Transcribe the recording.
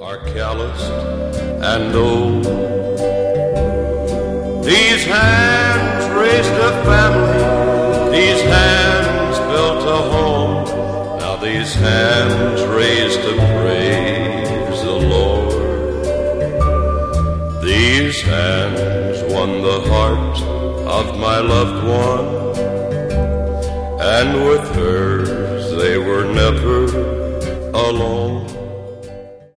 are calloused and old. These hands raised a family, these hands built a home. Now these hands raised to praise the Lord. These hands won the heart of my loved one, and with hers they were never alone.